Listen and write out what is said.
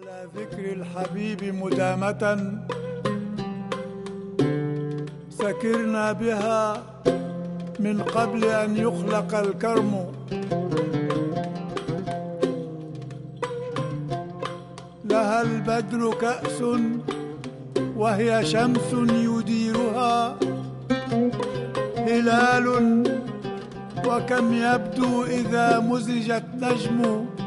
على ذكر الحبيب مدامة سكرنا بها من قبل أن يخلق الكرم. لها البدر كأس وهي شمس يديرها هلال، وكم يبدو إذا مزجت نجم